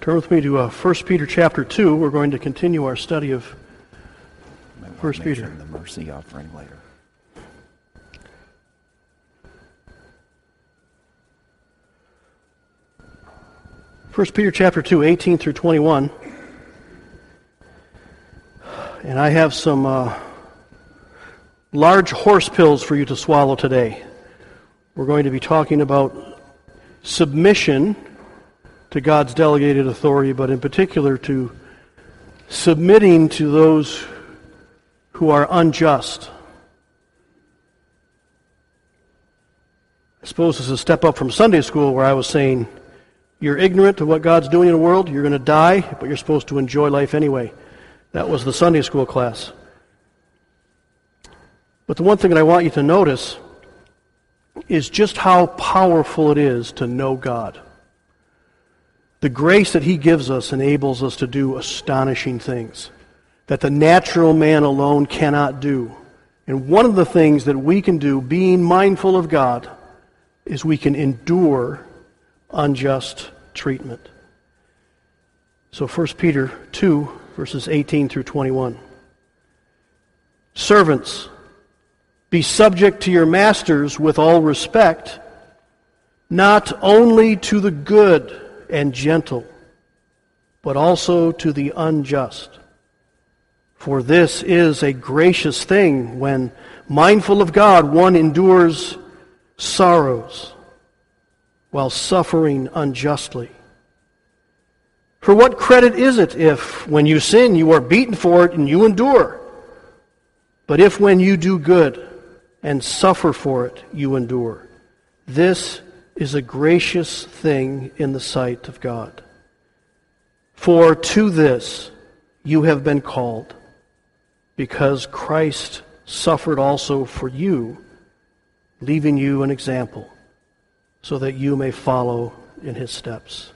Turn with me to 1 Peter chapter 2. We're going to continue our study of 1 Peter. The mercy offering later. First Peter chapter 2, 18 through 21. And I have some large horse pills for you to swallow today. We're going to be talking about submission to God's delegated authority, but in particular to submitting to those who are unjust. I suppose this is a step up from Sunday school where I was saying, you're ignorant of what God's doing in the world, you're going to die, but you're supposed to enjoy life anyway. That was the Sunday school class. But the one thing that I want you to notice is just how powerful it is to know God. The grace that He gives us enables us to do astonishing things that the natural man alone cannot do. And one of the things that we can do, being mindful of God, is we can endure unjust treatment. So 1 Peter 2, verses 18 through 21. Servants, be subject to your masters with all respect, not only to the good and gentle, but also to the unjust. For this is a gracious thing when, mindful of God, one endures sorrows while suffering unjustly. For what credit is it if, when you sin, you are beaten for it and you endure? But if when you do good and suffer for it, you endure, this is a gracious thing in the sight of God. For to this you have been called, because Christ suffered also for you, leaving you an example, so that you may follow in His steps.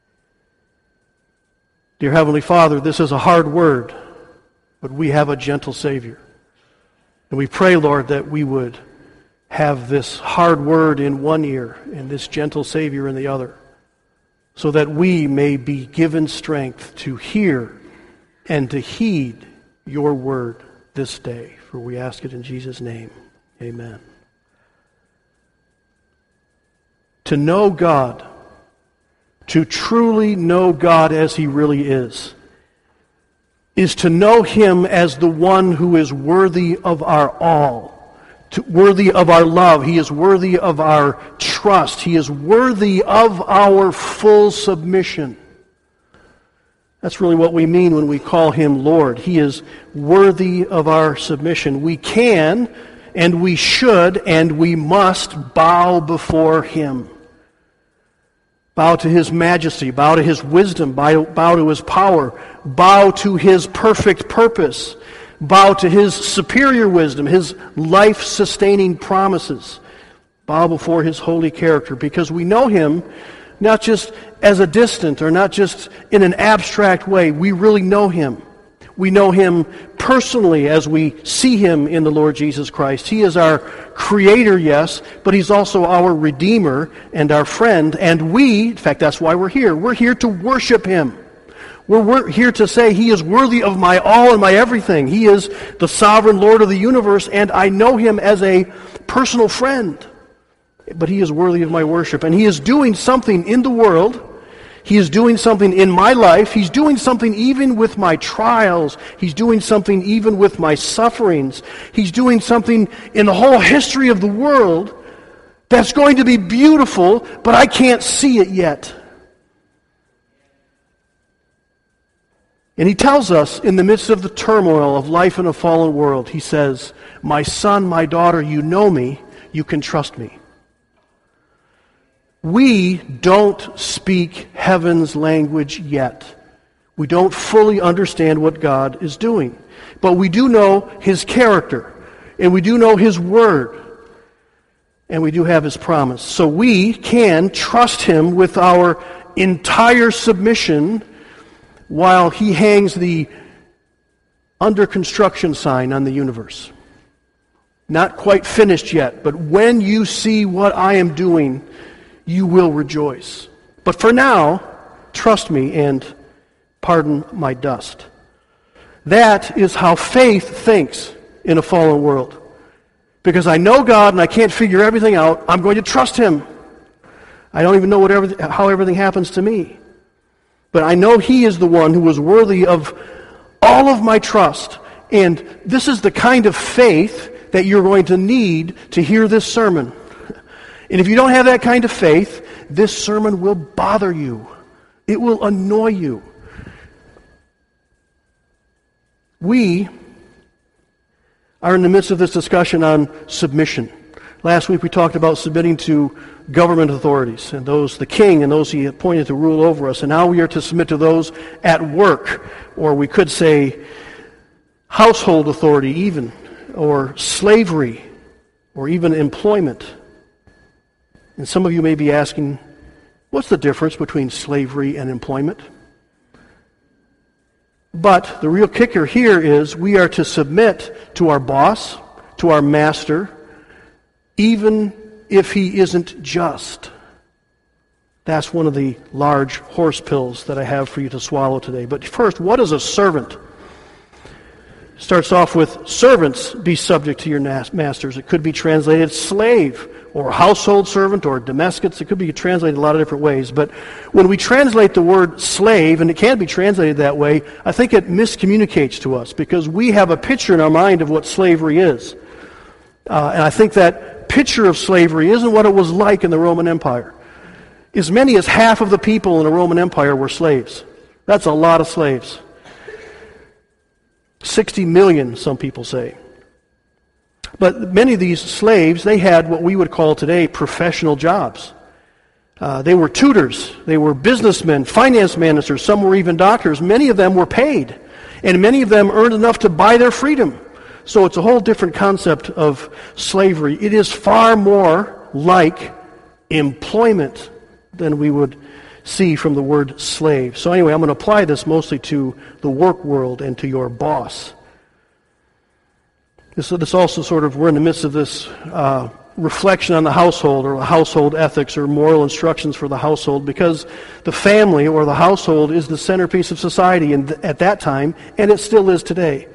Dear Heavenly Father, this is a hard word, but we have a gentle Savior. And we pray, Lord, that we would have this hard word in one ear and this gentle Savior in the other, so that we may be given strength to hear and to heed your word this day. For we ask it in Jesus' name. Amen. To know God, to truly know God as He really is to know Him as the one who is worthy of our all, worthy of our love. He is worthy of our trust. He is worthy of our full submission. That's really what we mean when we call Him Lord. He is worthy of our submission. We can, and we should, and we must bow before Him. Bow to His majesty, bow to His wisdom, bow to His power, bow to His perfect purpose, bow to His superior wisdom, His life-sustaining promises. Bow before His holy character, because we know Him not just as a distant or not just in an abstract way. We really know Him. We know Him personally as we see Him in the Lord Jesus Christ. He is our Creator, yes, but He's also our Redeemer and our friend. And we, in fact, that's why we're here. We're here to worship Him. We're here to say He is worthy of my all and my everything. He is the sovereign Lord of the universe, and I know Him as a personal friend. But He is worthy of my worship. And He is doing something in the world. He is doing something in my life. He's doing something even with my trials. He's doing something even with my sufferings. He's doing something in the whole history of the world that's going to be beautiful, but I can't see it yet. And He tells us in the midst of the turmoil of life in a fallen world, He says, my son, my daughter, you know me, you can trust me. We don't speak heaven's language yet. We don't fully understand what God is doing. But we do know His character, and we do know His word, and we do have His promise. So we can trust Him with our entire submission while He hangs the under construction sign on the universe. Not quite finished yet, but when you see what I am doing, you will rejoice. But for now, trust me and pardon my dust. That is how faith thinks in a fallen world. Because I know God and I can't figure everything out, I'm going to trust Him. I don't even know how everything happens to me. But I know He is the one who is worthy of all of my trust. And this is the kind of faith that you're going to need to hear this sermon. And if you don't have that kind of faith, this sermon will bother you. It will annoy you. We are in the midst of this discussion on submission. Last week we talked about submitting to government authorities, and the king and those he appointed to rule over us. And now we are to submit to those at work, or we could say household authority even, or slavery, or even employment. And some of you may be asking, what's the difference between slavery and employment? But the real kicker here is we are to submit to our boss, to our master, even if he isn't just. That's one of the large horse pills that I have for you to swallow today. But first, what is a servant? Starts off with, servants, be subject to your masters. It could be translated slave, or household servant, or domesticates. It could be translated a lot of different ways. But when we translate the word slave, and it can be translated that way, I think it miscommunicates to us, because we have a picture in our mind of what slavery is. And I think that picture of slavery isn't what it was like in the Roman Empire. As many as half of the people in the Roman Empire were slaves. That's a lot of slaves. 60 million, some people say. But many of these slaves, they had what we would call today professional jobs. They were tutors, they were businessmen, finance managers, some were even doctors. Many of them were paid, and many of them earned enough to buy their freedom. So it's a whole different concept of slavery. It is far more like employment than we would see from the word slave. So anyway, I'm going to apply this mostly to the work world and to your boss. This also sort of, we're in the midst of this reflection on the household, or household ethics, or moral instructions for the household, because the family or the household is the centerpiece of society at that time, and it still is today.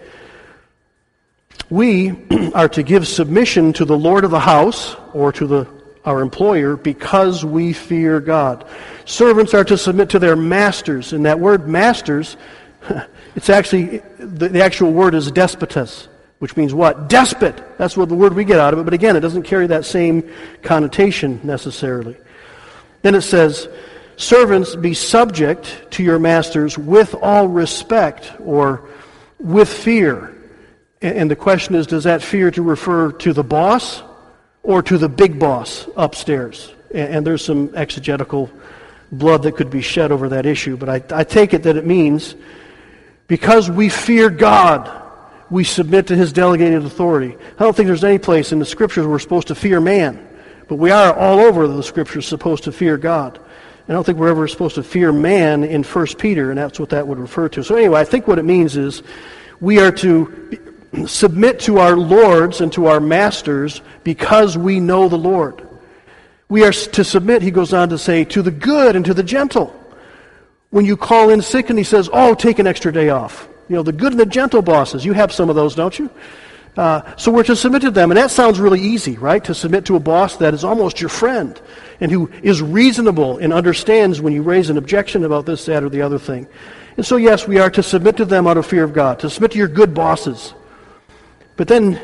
We are to give submission to the Lord of the house, or to our employer, because we fear God. Servants are to submit to their masters, and that word masters, it's actually, the actual word is despotes, which means what? Despot. That's what the word we get out of it, but again, it doesn't carry that same connotation necessarily. Then it says, servants, be subject to your masters with all respect, or with fear. And the question is, does that fear to refer to the boss or to the big boss upstairs? And there's some exegetical blood that could be shed over that issue, but I take it that it means because we fear God, we submit to His delegated authority. I don't think there's any place in the Scriptures where we're supposed to fear man, but we are all over the Scriptures supposed to fear God. I don't think we're ever supposed to fear man in 1 Peter, and that's what that would refer to. So anyway, I think what it means is we are to submit to our lords and to our masters because we know the Lord. We are to submit, he goes on to say, to the good and to the gentle. When you call in sick and he says, oh, take an extra day off. You know, the good and the gentle bosses, you have some of those, don't you? So we're to submit to them, and that sounds really easy, right? To submit to a boss that is almost your friend and who is reasonable and understands when you raise an objection about this, that, or the other thing. And so, yes, we are to submit to them out of fear of God, to submit to your good bosses. But then,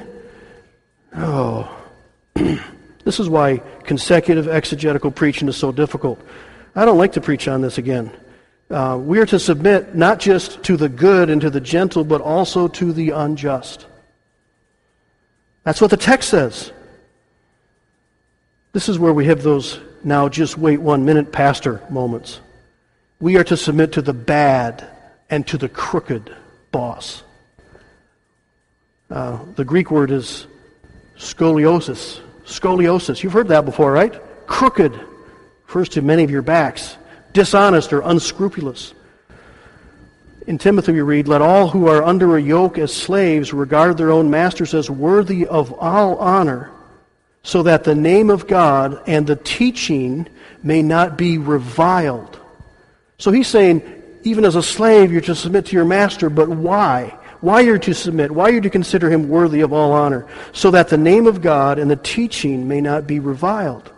this is why consecutive exegetical preaching is so difficult. I don't like to preach on this again. We are to submit not just to the good and to the gentle, but also to the unjust. That's what the text says. This is where we have those now just wait 1 minute pastor moments. We are to submit to the bad and to the crooked boss. The Greek word is scoliosis. Scoliosis. You've heard that before, right? Crooked refers to many of your backs. Dishonest or unscrupulous. In Timothy we read, let all who are under a yoke as slaves regard their own masters as worthy of all honor, so that the name of God and the teaching may not be reviled. So he's saying, even as a slave, you're to submit to your master, but why? Why you're to submit? Why you're to consider him worthy of all honor? So that the name of God and the teaching may not be reviled.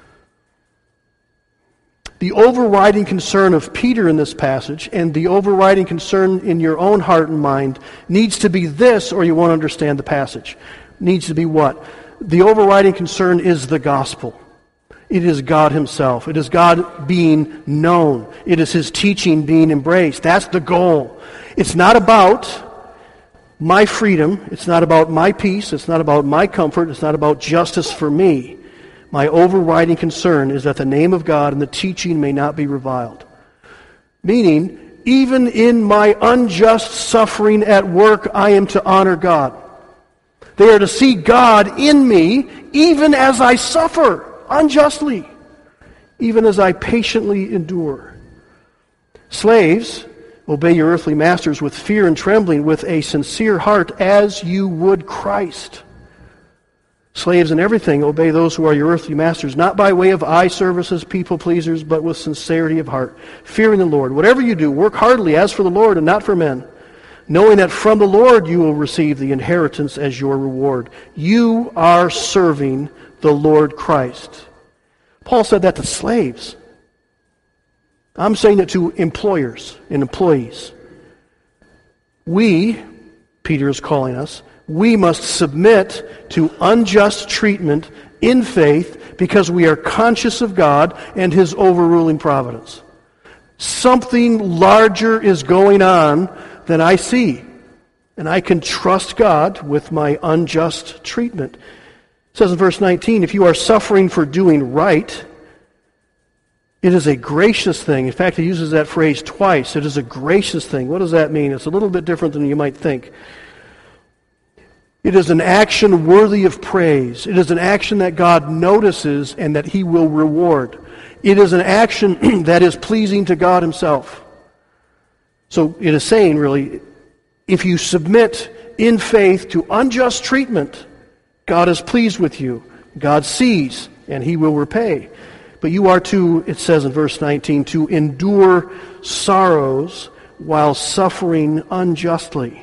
The overriding concern of Peter in this passage, and the overriding concern in your own heart and mind, needs to be this, or you won't understand the passage. Needs to be what? The overriding concern is the gospel. It is God himself. It is God being known. It is his teaching being embraced. That's the goal. It's not about my freedom. It's not about my peace. It's not about my comfort. It's not about justice for me. My overriding concern is that the name of God and the teaching may not be reviled. Meaning, even in my unjust suffering at work, I am to honor God. They are to see God in me, even as I suffer unjustly, even as I patiently endure. Slaves, obey your earthly masters with fear and trembling, with a sincere heart, as you would Christ. Slaves in everything, obey those who are your earthly masters, not by way of eye service as people pleasers, but with sincerity of heart, fearing the Lord. Whatever you do, work heartily as for the Lord and not for men, knowing that from the Lord you will receive the inheritance as your reward. You are serving the Lord Christ. Paul said that to slaves. I'm saying it to employers and employees. We, Peter is calling us, we must submit to unjust treatment in faith because we are conscious of God and his overruling providence. Something larger is going on than I see, and I can trust God with my unjust treatment. It says in verse 19, if you are suffering for doing right, it is a gracious thing. In fact, he uses that phrase twice. It is a gracious thing. What does that mean? It's a little bit different than you might think. It is an action worthy of praise. It is an action that God notices and that he will reward. It is an action that is pleasing to God himself. So it is saying, really, if you submit in faith to unjust treatment, God is pleased with you. God sees, and he will repay. But you are to, it says in verse 19, to endure sorrows while suffering unjustly.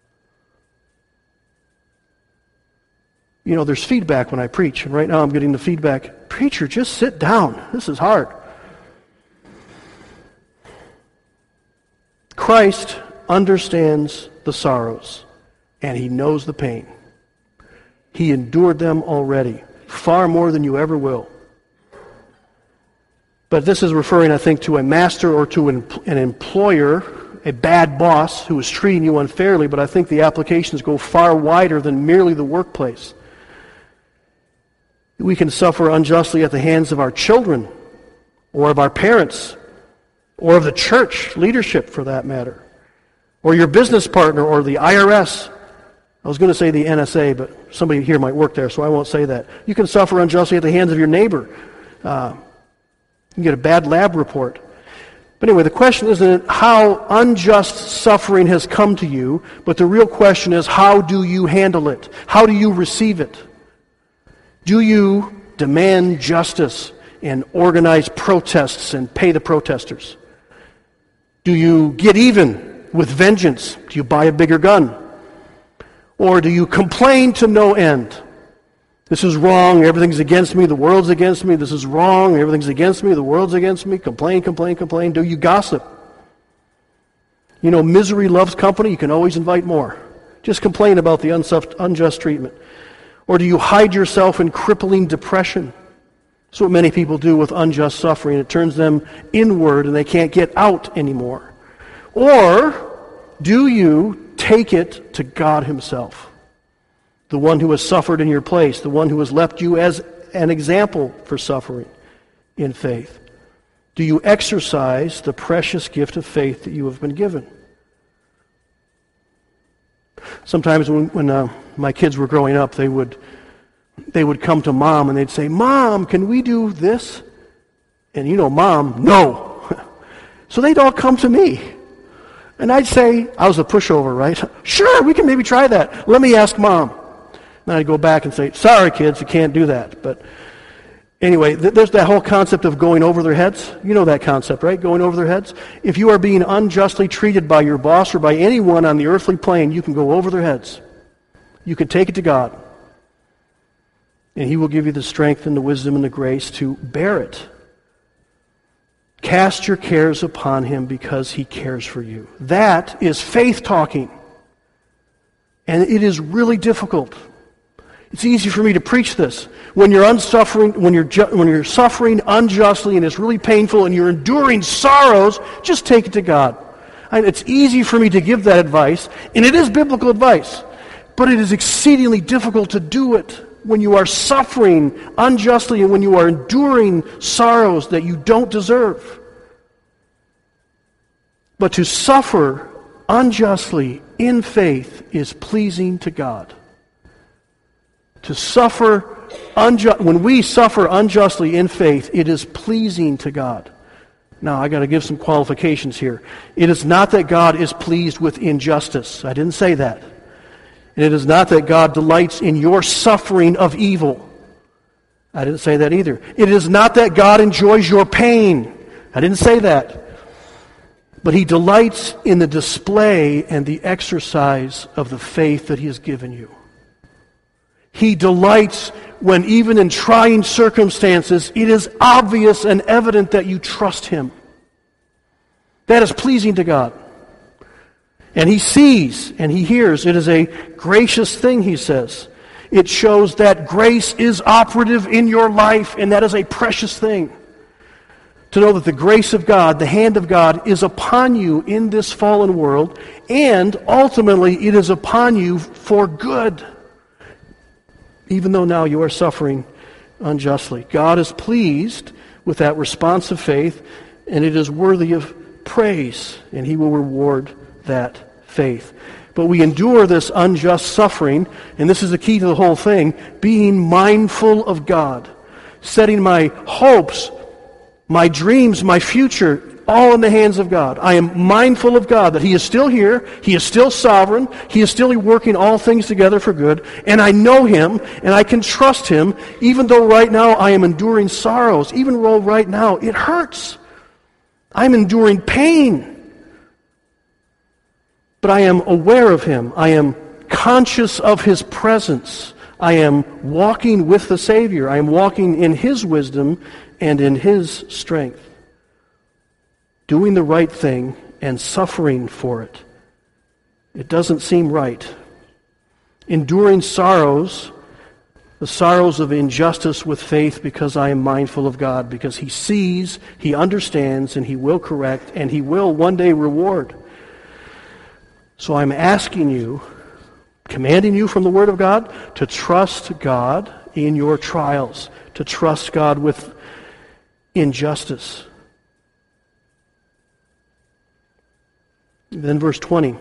You know, there's feedback when I preach, and right now I'm getting the feedback, preacher, just sit down. This is hard. Christ understands the sorrows, and he knows the pain. He endured them already, far more than you ever will. But this is referring, I think, to a master or to an employer, a bad boss who is treating you unfairly, but I think the applications go far wider than merely the workplace. We can suffer unjustly at the hands of our children, or of our parents, or of the church leadership for that matter, or your business partner, or the IRS. I was going to say the NSA, but somebody here might work there, so I won't say that. You can suffer unjustly at the hands of your neighbor. You can get a bad lab report. But anyway, the question isn't how unjust suffering has come to you, but the real question is, how do you handle it? How do you receive it? Do you demand justice and organize protests and pay the protesters? Do you get even with vengeance? Do you buy a bigger gun? Or do you complain to no end? This is wrong, everything's against me, the world's against me, this is wrong, everything's against me, the world's against me, complain, complain, complain. Do you gossip? You know, misery loves company, you can always invite more. Just complain about the unjust treatment. Or do you hide yourself in crippling depression? That's what many people do with unjust suffering. It turns them inward and they can't get out anymore. Or do you take it to God himself? The one who has suffered in your place, the one who has left you as an example for suffering in faith. Do you exercise the precious gift of faith that you have been given? Sometimes when my kids were growing up, they would come to Mom and they'd say, Mom, can we do this? And you know, Mom, no. So they'd all come to me. And I'd say, I was a pushover, right? Sure, we can maybe try that. Let me ask Mom. Then I'd go back and say, sorry kids, you can't do that. But Anyway, there's that whole concept of going over their heads. You know that concept, right? Going over their heads. If you are being unjustly treated by your boss or by anyone on the earthly plane, you can go over their heads. You can take it to God. And He will give you the strength and the wisdom and the grace to bear it. Cast your cares upon Him because He cares for you. That is faith talking. And it is really difficult. It's easy for me to preach this. When you're when you're suffering unjustly and it's really painful and you're enduring sorrows, just take it to God. It's easy for me to give that advice, and it is biblical advice. But it is exceedingly difficult to do it when you are suffering unjustly and when you are enduring sorrows that you don't deserve. But to suffer unjustly in faith is pleasing to God. To suffer when we suffer unjustly in faith, it is pleasing to God. Now, I got to give some qualifications here. It is not that God is pleased with injustice. I didn't say that. And it is not that God delights in your suffering of evil. I didn't say that either. It is not that God enjoys your pain. I didn't say that. But He delights in the display and the exercise of the faith that He has given you. He delights when even in trying circumstances, it is obvious and evident that you trust Him. That is pleasing to God. And He sees and He hears. It is a gracious thing, He says. It shows that grace is operative in your life, and that is a precious thing. To know that the grace of God, the hand of God, is upon you in this fallen world, and ultimately it is upon you for good. Even though now you are suffering unjustly. God is pleased with that response of faith, and it is worthy of praise, and He will reward that faith. But we endure this unjust suffering, and this is the key to the whole thing, being mindful of God, setting my hopes, my dreams, my future, all in the hands of God. I am mindful of God, that He is still here, He is still sovereign, He is still working all things together for good, and I know Him, and I can trust Him, even though right now I am enduring sorrows, even though right now it hurts. I'm enduring pain. But I am aware of Him. I am conscious of His presence. I am walking with the Savior. I am walking in His wisdom and in His strength. Doing the right thing and suffering for it. It doesn't seem right. Enduring sorrows, the sorrows of injustice with faith because I am mindful of God, because He sees, He understands, and He will correct, and He will one day reward. So I'm asking you, commanding you from the Word of God, to trust God in your trials, to trust God with injustice. Then verse 20.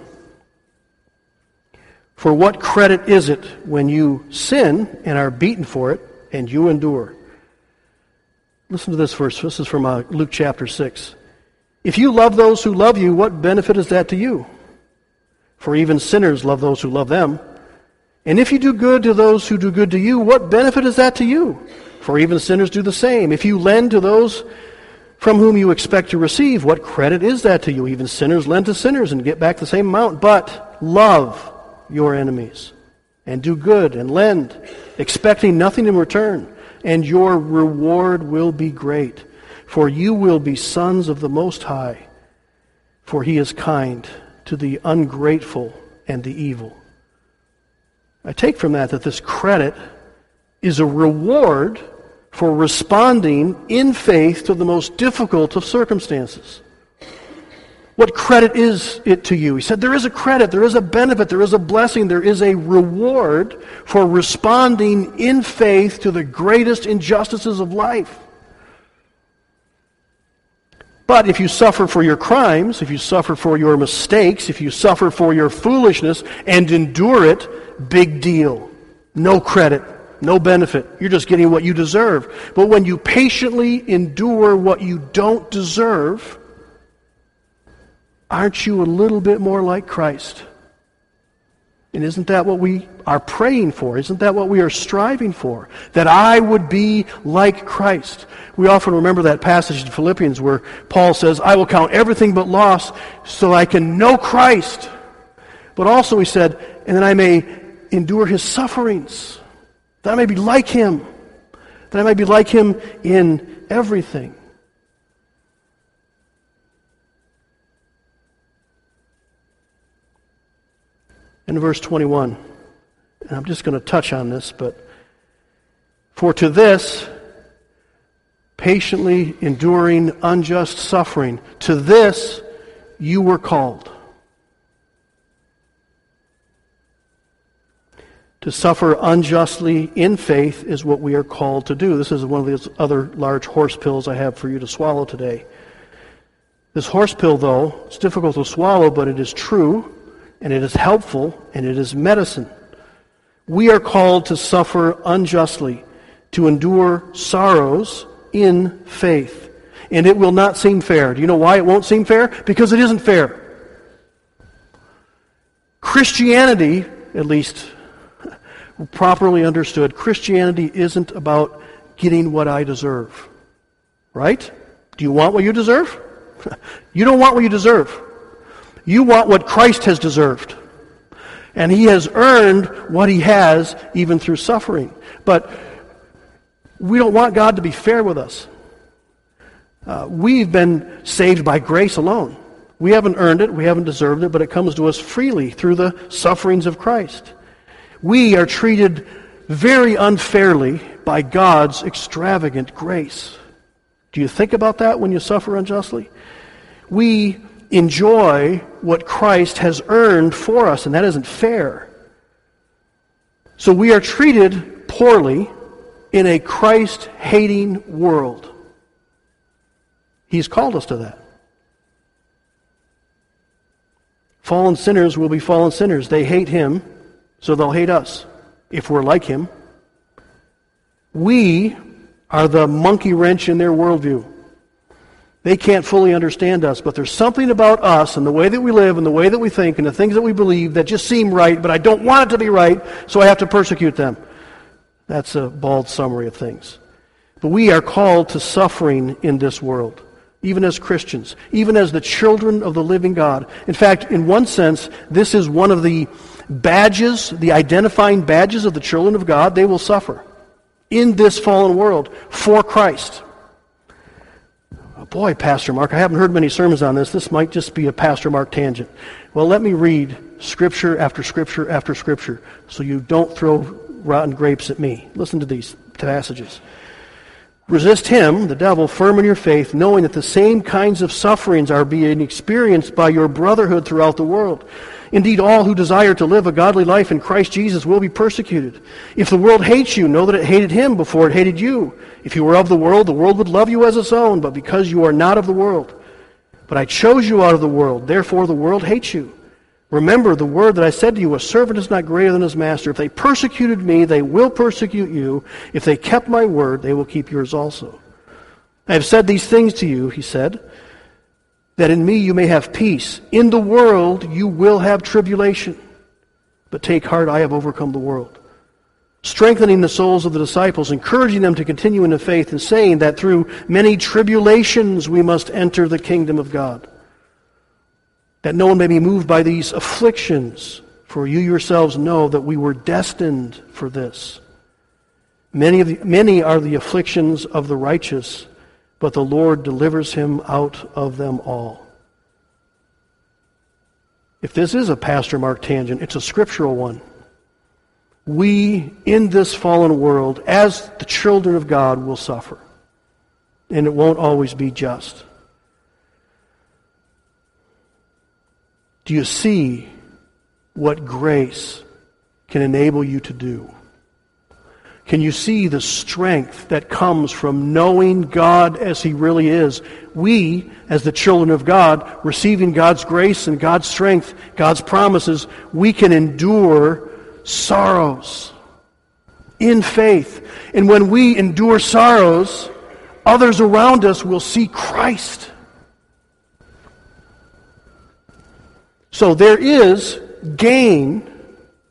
For what credit is it when you sin and are beaten for it, and you endure? Listen to this verse. This is from Luke chapter 6. If you love those who love you, what benefit is that to you? For even sinners love those who love them. And if you do good to those who do good to you, what benefit is that to you? For even sinners do the same. If you lend to those from whom you expect to receive, what credit is that to you? Even sinners lend to sinners and get back the same amount. But love your enemies, and do good, and lend, expecting nothing in return, and your reward will be great. For you will be sons of the Most High, for He is kind to the ungrateful and the evil. I take from that this credit is a reward for responding in faith to the most difficult of circumstances. What credit is it to you? He said there is a credit, there is a benefit, there is a blessing, there is a reward for responding in faith to the greatest injustices of life. But if you suffer for your crimes, if you suffer for your mistakes, if you suffer for your foolishness and endure it, big deal. No credit. No benefit. You're just getting what you deserve. But when you patiently endure what you don't deserve, aren't you a little bit more like Christ? And isn't that what we are praying for? Isn't that what we are striving for? That I would be like Christ. We often remember that passage in Philippians where Paul says, I will count everything but loss so I can know Christ. But also he said, and that I may endure his sufferings. That I may be like him. That I may be like him in everything. In verse 21, and I'm just going to touch on this, but for to this, patiently enduring unjust suffering, to this you were called. To suffer unjustly in faith is what we are called to do. This is one of those other large horse pills I have for you to swallow today. This horse pill, though, it's difficult to swallow, but it is true, and it is helpful, and it is medicine. We are called to suffer unjustly, to endure sorrows in faith. And it will not seem fair. Do you know why it won't seem fair? Because it isn't fair. Christianity, at least properly understood, Christianity isn't about getting what I deserve. Right? Do you want what you deserve? You don't want what you deserve. You want what Christ has deserved. And he has earned what he has even through suffering. But we don't want God to be fair with us. We've been saved by grace alone. We haven't earned it, we haven't deserved it, but it comes to us freely through the sufferings of Christ. We are treated very unfairly by God's extravagant grace. Do you think about that when you suffer unjustly? We enjoy what Christ has earned for us, and that isn't fair. So we are treated poorly in a Christ-hating world. He's called us to that. Fallen sinners will be fallen sinners. They hate him, so they'll hate us if we're like him. We are the monkey wrench in their worldview. They can't fully understand us, but there's something about us and the way that we live and the way that we think and the things that we believe that just seem right, but I don't want it to be right, so I have to persecute them. That's a bald summary of things. But we are called to suffering in this world, even as Christians, even as the children of the living God. In fact, in one sense, this is one of the badges, the identifying badges of the children of God. They will suffer in this fallen world for Christ. Boy, Pastor Mark, I haven't heard many sermons on this. This might just be a Pastor Mark tangent. Well, let me read Scripture after Scripture after Scripture so you don't throw rotten grapes at me. Listen to these passages. Resist him, the devil, firm in your faith, knowing that the same kinds of sufferings are being experienced by your brotherhood throughout the world. Indeed, all who desire to live a godly life in Christ Jesus will be persecuted. If the world hates you, know that it hated him before it hated you. If you were of the world would love you as its own, but because you are not of the world. But I chose you out of the world, therefore the world hates you. Remember the word that I said to you, a servant is not greater than his master. If they persecuted me, they will persecute you. If they kept my word, they will keep yours also. I have said these things to you, he said, that in me you may have peace. In the world you will have tribulation. But take heart, I have overcome the world. Strengthening the souls of the disciples, encouraging them to continue in the faith, and saying that through many tribulations we must enter the kingdom of God. That no one may be moved by these afflictions, for you yourselves know that we were destined for this. Many are the afflictions of the righteous, but the Lord delivers him out of them all. If this is a Pastor Mark tangent, it's a scriptural one. We, in this fallen world, as the children of God, will suffer. And it won't always be just. Do you see what grace can enable you to do? Can you see the strength that comes from knowing God as he really is? We, as the children of God, receiving God's grace and God's strength, God's promises, we can endure sorrows in faith. And when we endure sorrows, others around us will see Christ. So there is gain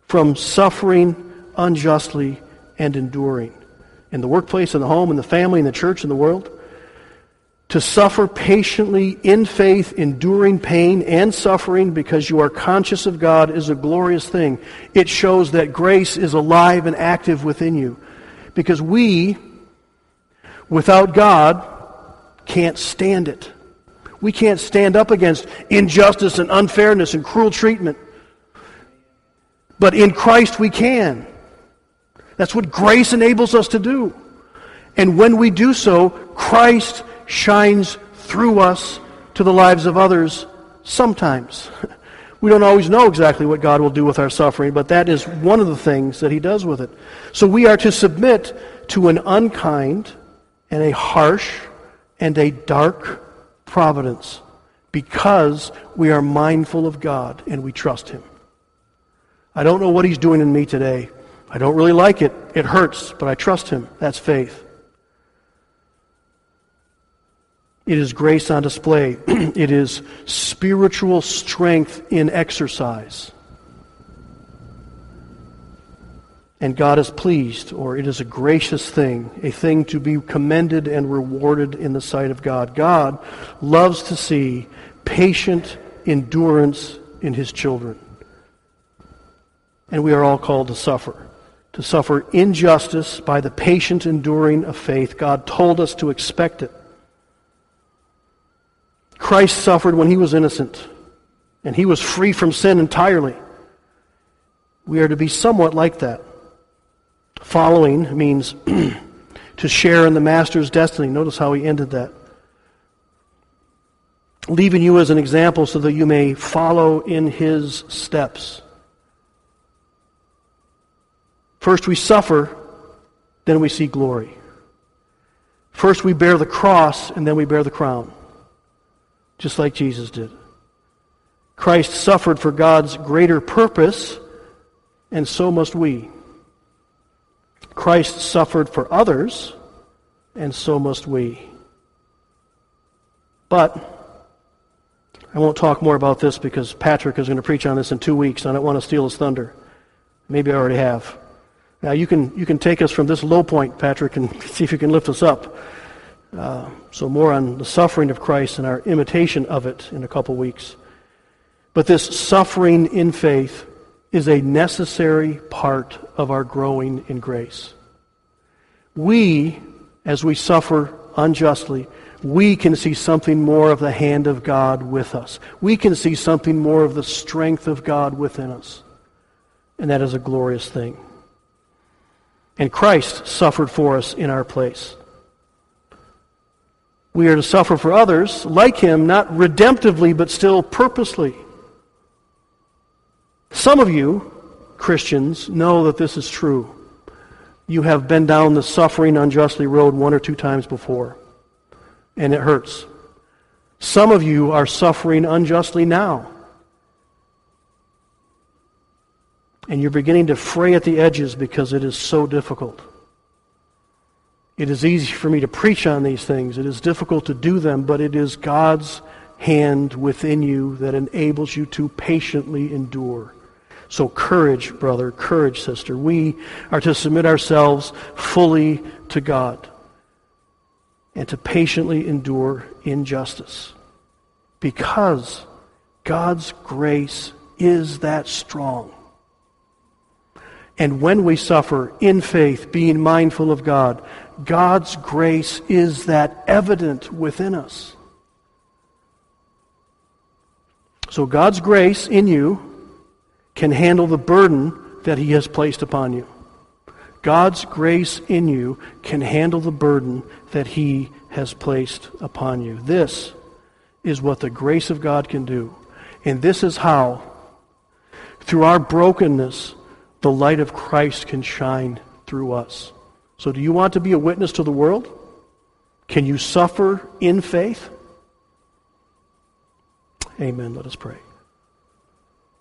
from suffering unjustly and enduring. In the workplace, in the home, in the family, in the church, in the world. To suffer patiently in faith, enduring pain and suffering because you are conscious of God is a glorious thing. It shows that grace is alive and active within you. Because we, without God, can't stand it. We can't stand up against injustice and unfairness and cruel treatment. But in Christ we can. That's what grace enables us to do. And when we do so, Christ shines through us to the lives of others sometimes. We don't always know exactly what God will do with our suffering, but that is one of the things that He does with it. So we are to submit to an unkind and a harsh and a dark providence because we are mindful of God and we trust Him. I don't know what He's doing in me today. I don't really like it. It hurts, but I trust Him. That's faith. It is grace on display. It is spiritual strength in exercise. And God is pleased, or it is a gracious thing, a thing to be commended and rewarded in the sight of God. God loves to see patient endurance in His children. And we are all called to suffer injustice by the patient enduring of faith. God told us to expect it. Christ suffered when He was innocent, and He was free from sin entirely. We are to be somewhat like that. Following means to share in the Master's destiny. Notice how He ended that. Leaving you as an example so that you may follow in His steps. First we suffer, then we see glory. First we bear the cross, and then we bear the crown. Just like Jesus did. Christ suffered for God's greater purpose, and so must we. Christ suffered for others, and so must we. But I won't talk more about this because Patrick is going to preach on this in 2 weeks, and I don't want to steal his thunder. Maybe I already have. Now you can take us from this low point, Patrick, and see if you can lift us up. So more on the suffering of Christ and our imitation of it in a couple weeks. But this suffering in faith is a necessary part of our growing in grace. We, as we suffer unjustly, we can see something more of the hand of God with us. We can see something more of the strength of God within us. And that is a glorious thing. And Christ suffered for us in our place. We are to suffer for others like Him, not redemptively, but still purposely. Some of you, Christians, know that this is true. You have been down the suffering unjustly road 1 or 2 times before, and it hurts. Some of you are suffering unjustly now, and you're beginning to fray at the edges because it is so difficult. It is easy for me to preach on these things. It is difficult to do them, but it is God's hand within you that enables you to patiently endure. So courage, brother, courage, sister. We are to submit ourselves fully to God and to patiently endure injustice because God's grace is that strong. And when we suffer in faith, being mindful of God, God's grace is that evident within us. So God's grace in you can handle the burden that He has placed upon you. God's grace in you can handle the burden that He has placed upon you. This is what the grace of God can do. And this is how, through our brokenness, the light of Christ can shine through us. So do you want to be a witness to the world? Can you suffer in faith? Amen. Let us pray.